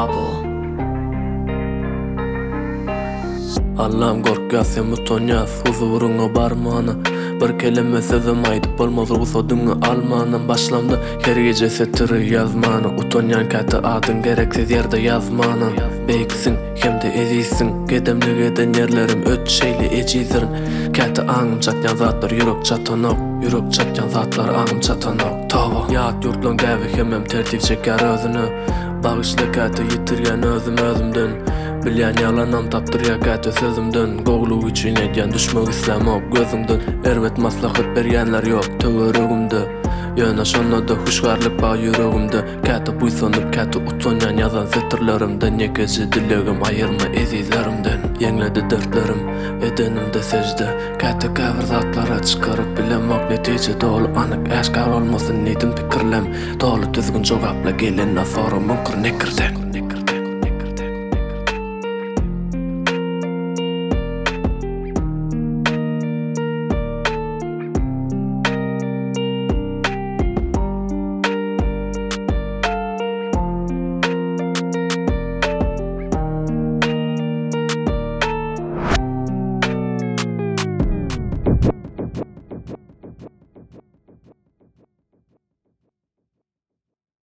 Tabu. Allah'ım korkasın utonyas huzuruna barmana. Bir kelime sözüm aydıp bolmaz ruhsodunu almanın. Başlamdı her gece setiri yazmanı. Utonyan katı adın gereksiz yerde yazmanı. Beksin hem de eziysin. Gedemli geden yerlerim öt şeyli ecizirin. Katı ağım çatyan zatlar yürek çatanok. Yürek çatyan zatlar ağım çatanok. Tava yat yurtlan gavi hemem tertip çeker özünü. Bağışlı katı yitirgen özümden. Bilyan yalanam taptırya katı sözümden. Goğlu için edyen düşmek islamok gözümden. Ervet maslahat bergenler yok tögörügümde. Yana şonada huşgarlık bağ yüreğimde. Katı buysonıp katı utonyan yazan zetirlerimden. Yekeci dilegim ayırma ezizlerimden. Yengledi dertlerim edenimde secde. Katı kavir zatlara çıkarıp bilemek netice dolu anık aşkar olmasın neydim pikirlem. Dolu düzgün cevapla gelin soru mümkün nekirden.